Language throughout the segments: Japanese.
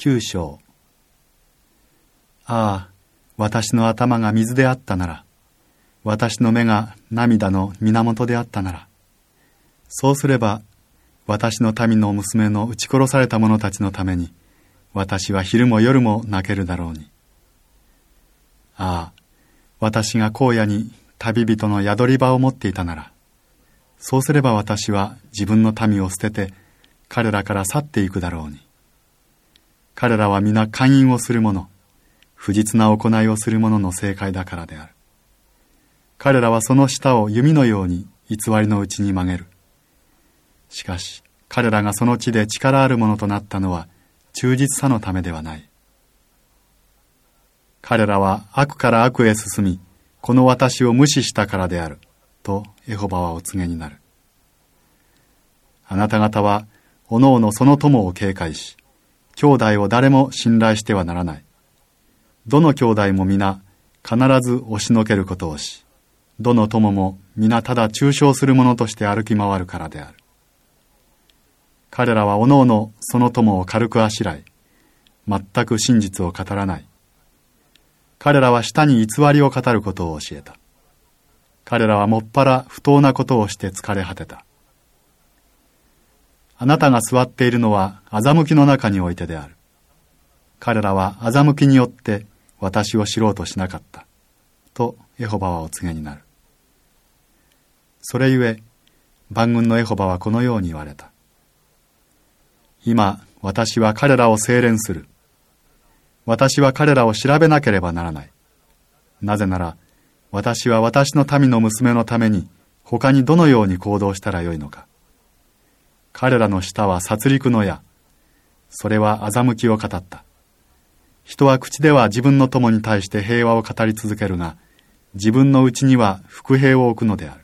9章。ああ、私の頭が水であったなら、私の目が涙の源であったなら、そうすれば、私の民の娘の撃ち殺された者たちのために、私は昼も夜も泣けるだろうに。ああ、私が荒野に旅人の宿り場を持っていたなら、そうすれば私は自分の民を捨てて、彼らから去っていくだろうに。彼らは皆姦淫をする者、不実な行いをする者の正解だからである。彼らはその舌を弓のように偽りのうちに曲げる。しかし、彼らがその地で力あるものとなったのは、忠実さのためではない。彼らは悪から悪へ進み、この私を無視したからである、とエホバはお告げになる。あなた方は、おのおのその友を警戒し、兄弟を誰も信頼してはならない。どの兄弟も皆、必ず押しのけることをし、どの友も皆ただ中傷する者として歩き回るからである。彼らはおのおのその友を軽くあしらい、全く真実を語らない。彼らは舌に偽りを語ることを教えた。彼らはもっぱら不当なことをして疲れ果てた。あなたが座っているのは欺きの中においてである。彼らは欺きによって私を知ろうとしなかった。とエホバはお告げになる。それゆえ、万軍のエホバはこのように言われた。今、私は彼らを清廉する。私は彼らを調べなければならない。なぜなら、私は私の民の娘のために他にどのように行動したらよいのか。彼らの舌は殺戮の矢。それは欺きを語った。人は口では自分の友に対して平和を語り続けるが、自分の内には伏兵を置くのである。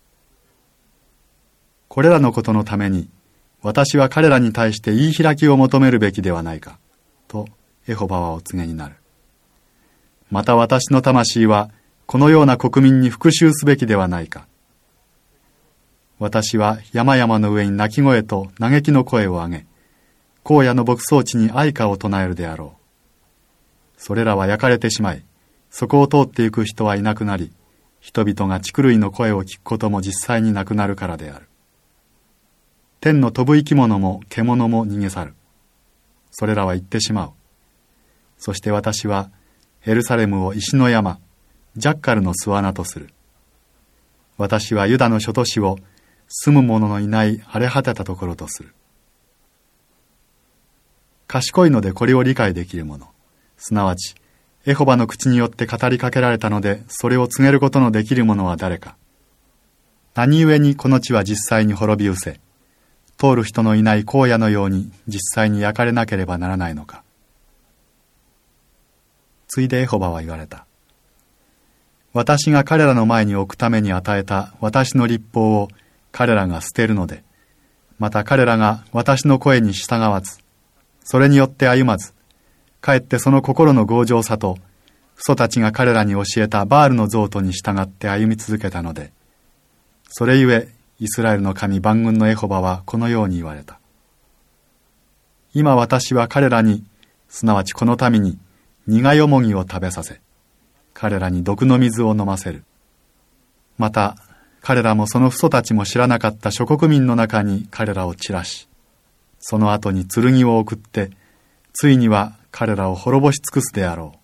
これらのことのために、私は彼らに対して言い開きを求めるべきではないか、とエホバはお告げになる。また私の魂は、このような国民に復讐すべきではないか。私は山々の上に鳴き声と嘆きの声を上げ、荒野の牧草地に哀歌を唱えるであろう。それらは焼かれてしまい、そこを通っていく人はいなくなり、人々が畜類の声を聞くことも実際になくなるからである。天の飛ぶ生き物も獣も逃げ去る。それらは行ってしまう。そして私はエルサレムを石の山、ジャッカルの巣穴とする。私はユダの諸都市を住む者のいない荒れ果てたところとする。賢いのでこれを理解できる者、すなわちエホバの口によって語りかけられたのでそれを告げることのできる者は誰か。何故にこの地は実際に滅び失せ、通る人のいない荒野のように実際に焼かれなければならないのか。ついでエホバは言われた。私が彼らの前に置くために与えた私の律法を彼らが捨てるので、また彼らが私の声に従わず、それによって歩まず、かえってその心の強情さと、父祖たちが彼らに教えたバールの像とに従って歩み続けたので、それゆえ、イスラエルの神万軍のエホバはこのように言われた。今私は彼らに、すなわちこの民に、苦よもぎを食べさせ、彼らに毒の水を飲ませる。また、彼らもその父祖たちも知らなかった諸国民の中に彼らを散らし、その後に剣を送って、ついには彼らを滅ぼし尽くすであろう。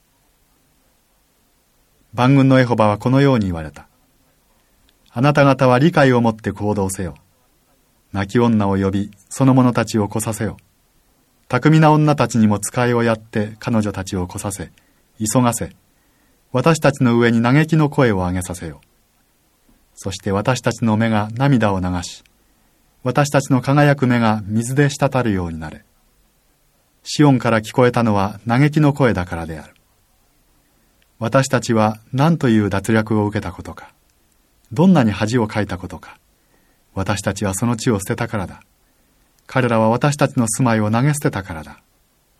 万軍のエホバはこのように言われた。あなた方は理解をもって行動せよ。泣き女を呼び、その者たちを来させよ。巧みな女たちにも使いをやって彼女たちを来させ、急がせ、私たちの上に嘆きの声を上げさせよ。そして私たちの目が涙を流し、私たちの輝く目が水で滴るようになれ。シオンから聞こえたのは嘆きの声だからである。私たちは何という脱略を受けたことか。どんなに恥をかいたことか。私たちはその地を捨てたからだ。彼らは私たちの住まいを投げ捨てたからだ。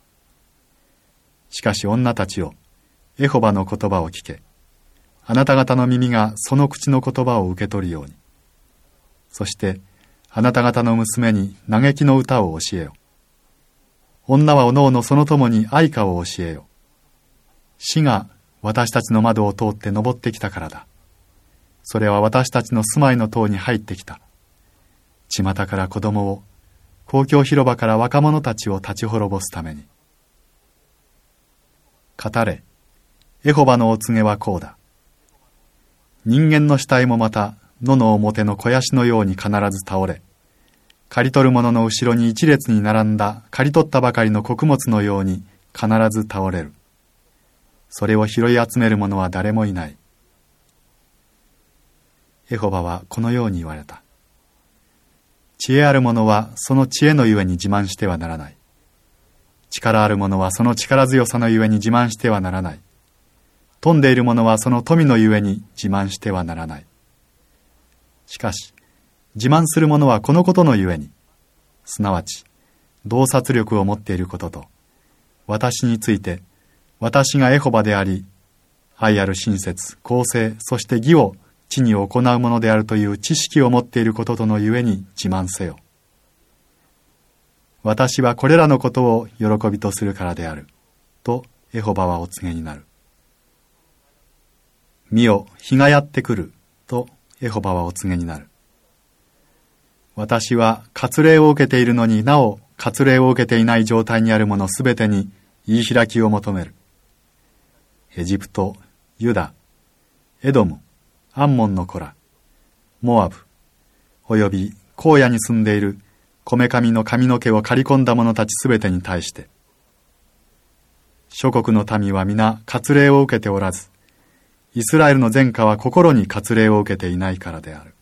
しかし女たちよ、エホバの言葉を聞け。あなた方の耳がその口の言葉を受け取るように。そして、あなた方の娘に嘆きの歌を教えよ。 女はおのおのその友に愛歌を教えよ。死が私たちの窓を通って登ってきたからだ。それは私たちの住まいの塔に入ってきた。巷から子供を、公共広場から若者たちを立ち滅ぼすために。語れ、エホバのお告げはこうだ。人間の死体もまた野の表の肥やしのように必ず倒れ、刈り取る者の後ろに一列に並んだ刈り取ったばかりの穀物のように必ず倒れる。それを拾い集める者は誰もいない。エホバはこのように言われた。知恵ある者はその知恵のゆえに自慢してはならない。力ある者はその力強さのゆえに自慢してはならない。富んでいる者はその富のゆえに自慢してはならない。しかし、自慢する者はこのことのゆえに、すなわち、洞察力を持っていることと、私について、私がエホバであり、愛ある親切、公正、そして義を地に行うものであるという知識を持っていることとのゆえに自慢せよ。私はこれらのことを喜びとするからである、とエホバはお告げになる。見よ、日がやってくる、とエホバはお告げになる。私は割礼を受けているのになお割礼を受けていない状態にある者すべてに言い開きを求める。エジプト、ユダ、エドム、アンモンの子ら、モアブ、および荒野に住んでいるこめかみの髪の毛を刈り込んだ者たちすべてに対して、諸国の民は皆割礼を受けておらず、イスラエルの全家は心に割礼を受けていないからである。